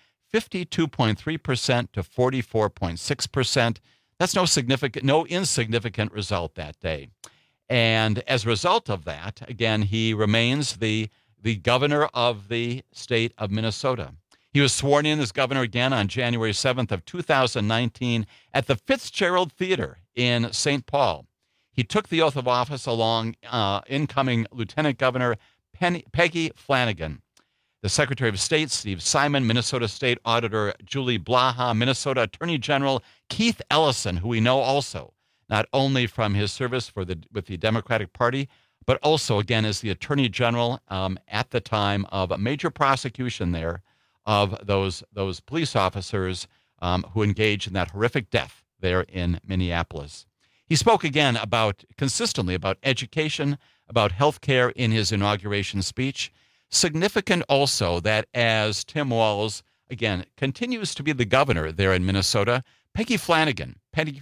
52.3% to 44.6%. That's no insignificant result that day. And as a result of that, again, he remains the governor of the state of Minnesota. He was sworn in as governor again on January 7th of 2019 at the Fitzgerald Theater in St. Paul. He took the oath of office along incoming Lieutenant Governor Peggy Flanagan, the Secretary of State, Steve Simon, Minnesota State Auditor Julie Blaha, Minnesota Attorney General Keith Ellison, who we know also, not only from his service with the Democratic Party, but also, again, as the Attorney General at the time of a major prosecution there of those police officers who engaged in that horrific death there in Minneapolis. He spoke again consistently about education, about health care in his inauguration speech. Significant also that as Tim Walz, again, continues to be the governor there in Minnesota, Peggy Flanagan,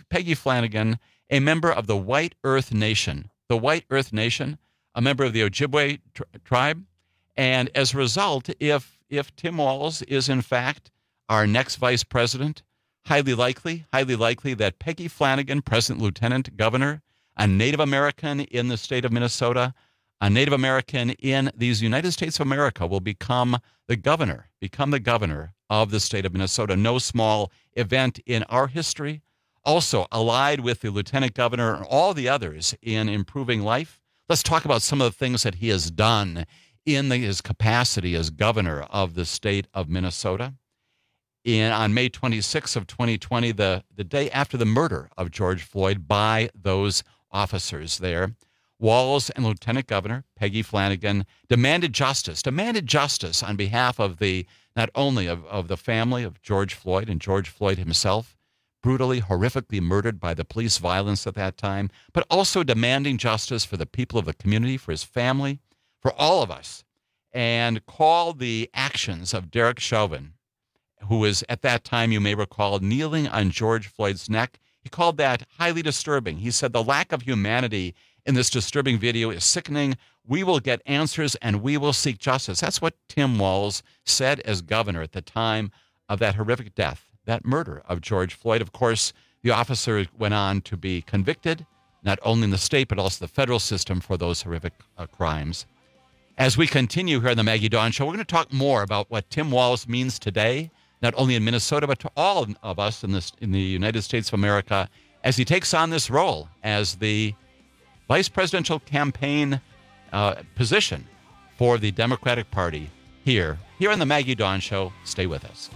a member of the White Earth Nation, a member of the Ojibwe tribe. And as a result, if Tim Walz is in fact our next vice president, highly likely that Peggy Flanagan, President Lieutenant Governor, a Native American in the state of Minnesota, a Native American in these United States of America, will become the governor of the state of Minnesota. No small event in our history. Also allied with the lieutenant governor and all the others in improving life. Let's talk about some of the things that he has done in his capacity as governor of the state of Minnesota. On May 26th of 2020, the day after the murder of George Floyd by those officers there, Walz and Lieutenant Governor Peggy Flanagan demanded justice on behalf of not only of the family of George Floyd and George Floyd himself, brutally, horrifically murdered by the police violence at that time, but also demanding justice for the people of the community, for his family, for all of us, and called the actions of Derek Chauvin, who was at that time, you may recall, kneeling on George Floyd's neck. He called that highly disturbing. He said the lack of humanity in this disturbing video is sickening. We will get answers and we will seek justice. That's what Tim Walz said as governor at the time of that horrific death, that murder of George Floyd. Of course, the officer went on to be convicted, not only in the state, but also the federal system for those horrific crimes. As we continue here on the Maggie Dawn Show, we're going to talk more about what Tim Walz means today, not only in Minnesota, but to all of us in the United States of America, as he takes on this role as the vice presidential campaign position for the Democratic Party here on the Maggie Dawn Show. Stay with us.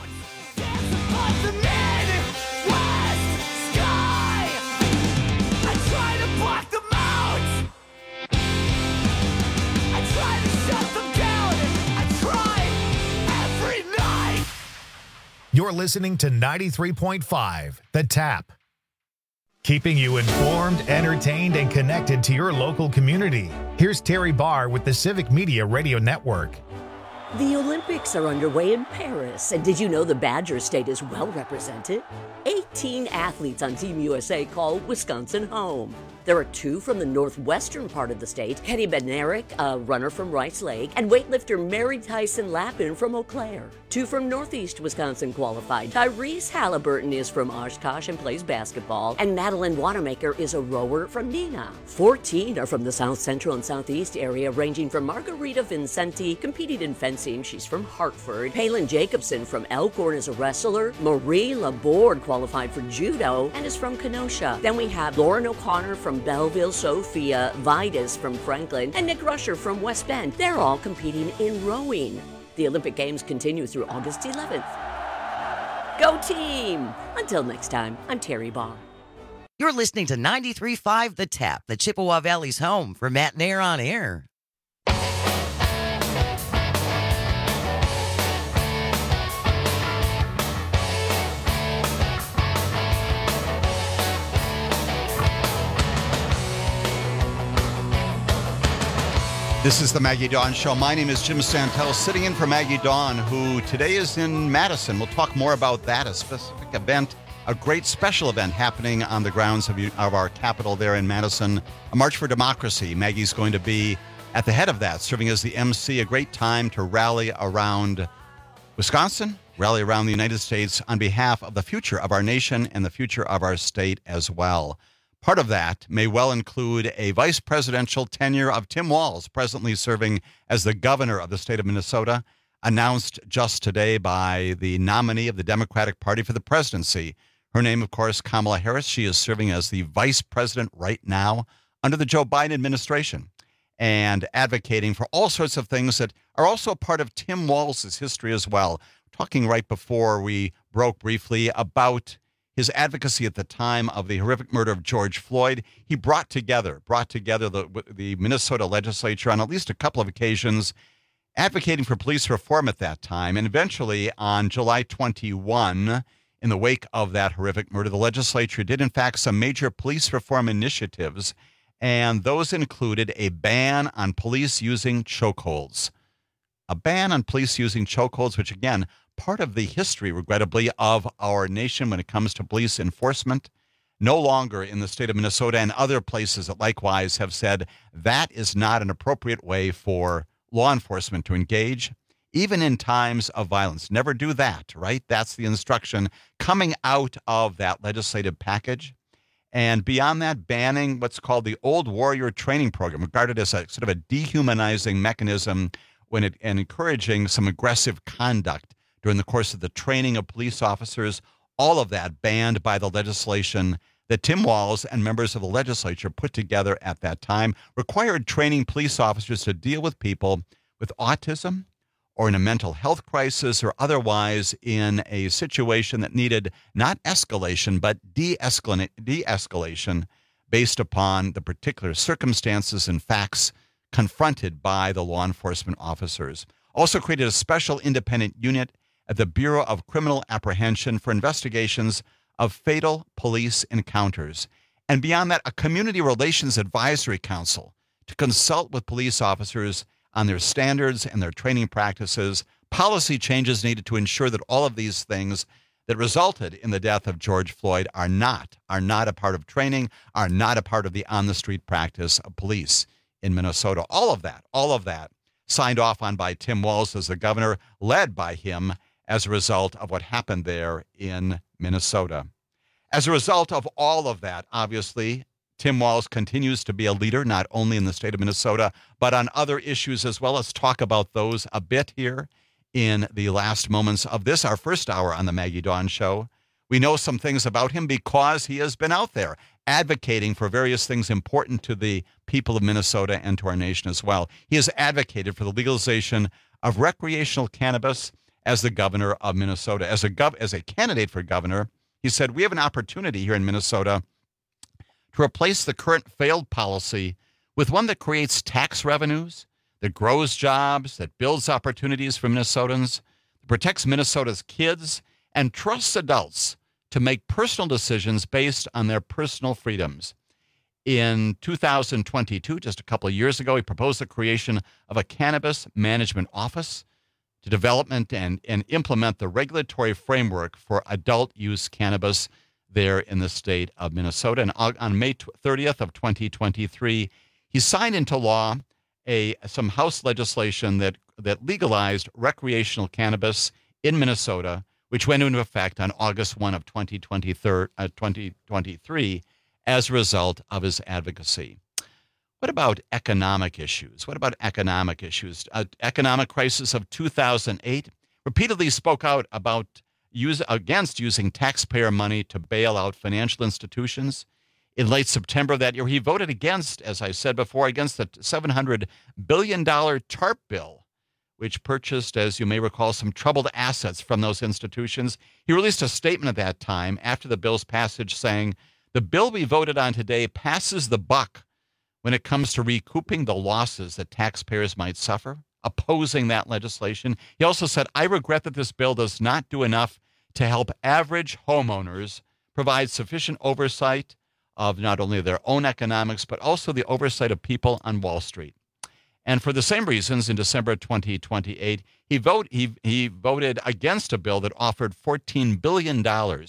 You're listening to 93.5, The Tap. Keeping you informed, entertained, and connected to your local community. Here's Terry Barr with the Civic Media Radio Network. The Olympics are underway in Paris, and did you know the Badger State is well represented? 18 athletes on Team USA call Wisconsin home. There are 2 from the northwestern part of the state, Kenny Bednarik, a runner from Rice Lake, and weightlifter Mary Tyson Lappin from Eau Claire. 2 from northeast Wisconsin qualified. Tyrese Halliburton is from Oshkosh and plays basketball, and Madeline Wanamaker is a rower from Neenah. 14 are from the south central and southeast area, ranging from Margarita Vincenti, competing in fencing, she's from Hartford. Palin Jacobson from Elkhorn is a wrestler. Marie Laborde qualified for judo and is from Kenosha. Then we have Lauren O'Connor from Belleville, Sophia Vidas from Franklin, and Nick Rusher from West Bend. They're all competing in rowing. The Olympic Games continue through August 11th. Go team! Until next time, I'm Terry Baugh. You're listening to 93.5 The Tap, the Chippewa Valley's home for Matt Nair on Air. This is the Maggie Dawn Show. My name is Jim Santel, sitting in for Maggie Dawn, who today is in Madison. We'll talk more about that, a specific event, a great special event happening on the grounds of our capital there in Madison, a March for Democracy. Maggie's going to be at the head of that, serving as the MC, a great time to rally around Wisconsin, rally around the United States on behalf of the future of our nation and the future of our state as well. Part of that may well include a vice presidential tenure of Tim Walz, presently serving as the governor of the state of Minnesota, announced just today by the nominee of the Democratic Party for the presidency. Her name, of course, Kamala Harris. She is serving as the vice president right now under the Joe Biden administration and advocating for all sorts of things that are also part of Tim Walz's history as well. Talking right before we broke briefly about his advocacy at the time of the horrific murder of George Floyd. He brought together the Minnesota legislature on at least a couple of occasions, advocating for police reform at that time. And eventually, on July 21, in the wake of that horrific murder, the legislature did, in fact, some major police reform initiatives, and those included a ban on police using chokeholds. A ban on police using chokeholds, which, again, part of the history, regrettably, of our nation when it comes to police enforcement. No longer in the state of Minnesota and other places that likewise have said that is not an appropriate way for law enforcement to engage, even in times of violence. Never do that, right? That's the instruction coming out of that legislative package. And beyond that, banning what's called the Old Warrior Training Program, regarded as a sort of a dehumanizing mechanism and encouraging some aggressive conduct during the course of the training of police officers, all of that banned by the legislation that Tim Walz and members of the legislature put together at that time, required training police officers to deal with people with autism or in a mental health crisis or otherwise in a situation that needed not escalation, but de-escalation based upon the particular circumstances and facts confronted by the law enforcement officers. Also created a special independent unit at the Bureau of Criminal Apprehension for investigations of fatal police encounters. And beyond that, a community relations advisory council to consult with police officers on their standards and their training practices, policy changes needed to ensure that all of these things that resulted in the death of George Floyd are not a part of training, are not a part of the on-the-street practice of police in Minnesota. All of that signed off on by Tim Walz as the governor, led by him as a result of what happened there in Minnesota. As a result of all of that, obviously, Tim Walz continues to be a leader, not only in the state of Minnesota, but on other issues as well. Let's talk about those a bit here in the last moments of this, our first hour on the Maggie Dawn Show. We know some things about him because he has been out there advocating for various things important to the people of Minnesota and to our nation as well. He has advocated for the legalization of recreational cannabis as the governor of Minnesota. As a candidate for governor, he said, we have an opportunity here in Minnesota to replace the current failed policy with one that creates tax revenues, that grows jobs, that builds opportunities for Minnesotans, that protects Minnesota's kids, and trusts adults to make personal decisions based on their personal freedoms. In 2022, just a couple of years ago, he proposed the creation of a cannabis management office to development and implement the regulatory framework for adult use cannabis there in the state of Minnesota. And on May 30th of 2023, he signed into law some House legislation that legalized recreational cannabis in Minnesota, which went into effect on August 1 of 2023 as a result of his advocacy. What about economic issues? Economic crisis of 2008 repeatedly spoke out against using taxpayer money to bail out financial institutions. In late September of that year, he voted against, as I said before, against the $700 billion TARP bill, which purchased, as you may recall, some troubled assets from those institutions. He released a statement at that time after the bill's passage saying, "The bill we voted on today passes the buck when it comes to recouping the losses that taxpayers might suffer," opposing that legislation. He also said, "I regret that this bill does not do enough to help average homeowners provide sufficient oversight of not only their own economics, but also the oversight of people on Wall Street." And for the same reasons, in December 2028, he voted against a bill that offered $14 billion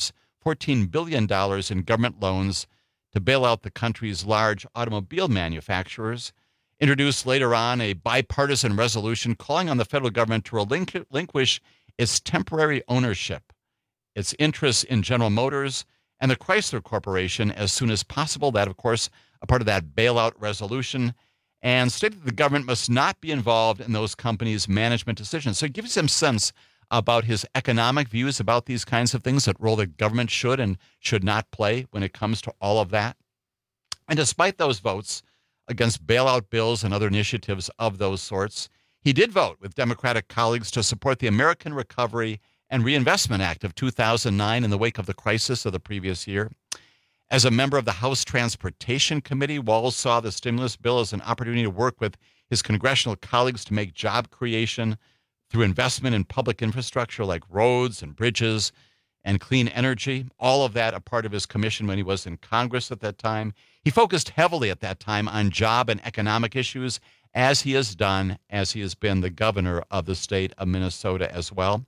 in government loans to bail out the country's large automobile manufacturers, introduced later on a bipartisan resolution calling on the federal government to relinquish its temporary ownership, its interests in General Motors and the Chrysler Corporation as soon as possible. That, of course, a part of that bailout resolution, and stated that the government must not be involved in those companies' management decisions. So it gives some sense about his economic views about these kinds of things, that role the government should and should not play when it comes to all of that. And despite those votes against bailout bills and other initiatives of those sorts, he did vote with Democratic colleagues to support the American Recovery and Reinvestment Act of 2009 in the wake of the crisis of the previous year. As a member of the House Transportation Committee, Walz saw the stimulus bill as an opportunity to work with his congressional colleagues to make job creation through investment in public infrastructure like roads and bridges and clean energy. All of that a part of his commission when he was in Congress at that time. He focused heavily at that time on job and economic issues, as he has been the governor of the state of Minnesota as well.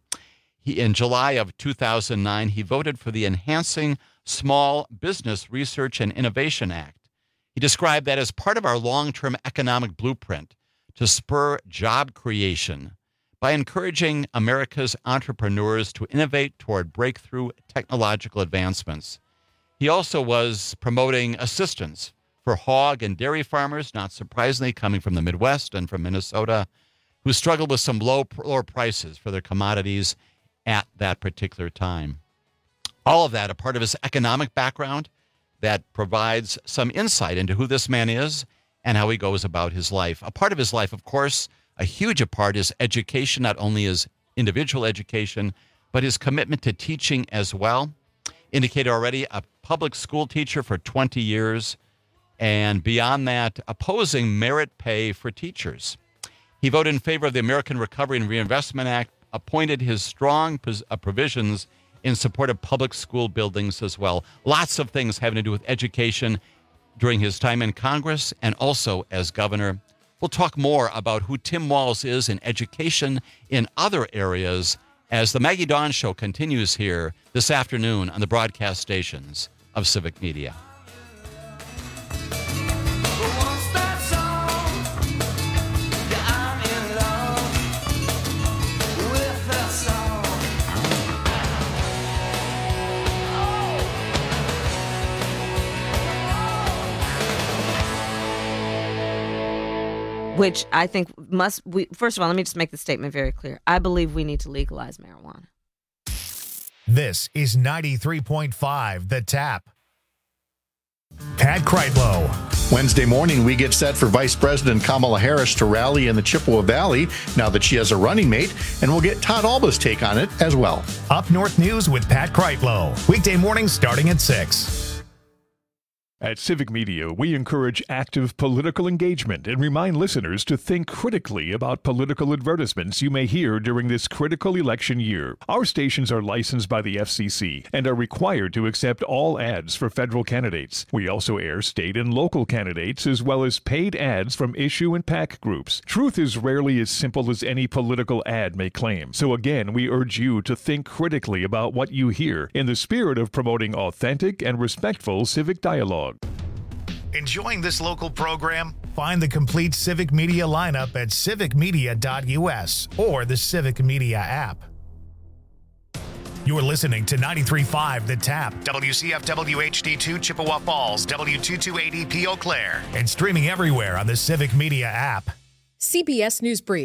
In July of 2009, he voted for the Enhancing Small Business Research and Innovation Act. He described that as part of our long-term economic blueprint to spur job creation by encouraging America's entrepreneurs to innovate toward breakthrough technological advancements. He also was promoting assistance for hog and dairy farmers, not surprisingly coming from the Midwest and from Minnesota, who struggled with some lower prices for their commodities at that particular time. All of that a part of his economic background that provides some insight into who this man is and how he goes about his life. A part of his life, of course, a huge part is education, not only his individual education, but his commitment to teaching as well. Indicated already, a public school teacher for 20 years, and beyond that, opposing merit pay for teachers. He voted in favor of the American Recovery and Reinvestment Act, appointed his strong provisions in support of public school buildings as well. Lots of things having to do with education during his time in Congress and also as governor. We'll talk more about who Tim Walz is in education in other areas as the Maggie Dawn Show continues here this afternoon on the broadcast stations of Civic Media. Which I think first of all, let me just make the statement very clear. I believe we need to legalize marijuana. This is 93.5 The Tap. Pat Kreitlow. Wednesday morning, we get set for Vice President Kamala Harris to rally in the Chippewa Valley now that she has a running mate, and we'll get Todd Alba's take on it as well. Up North News with Pat Kreitlow. Weekday mornings starting at 6. At Civic Media, we encourage active political engagement and remind listeners to think critically about political advertisements you may hear during this critical election year. Our stations are licensed by the FCC and are required to accept all ads for federal candidates. We also air state and local candidates as well as paid ads from issue and PAC groups. Truth is rarely as simple as any political ad may claim. So again, we urge you to think critically about what you hear in the spirit of promoting authentic and respectful civic dialogue. Enjoying this local program? Find the complete Civic Media lineup at civicmedia.us or the Civic Media app. You're listening to 93.5 The Tap, WCFW HD2 Chippewa Falls, W228EP Eau Claire, and streaming everywhere on the Civic Media app. CBS News Brief.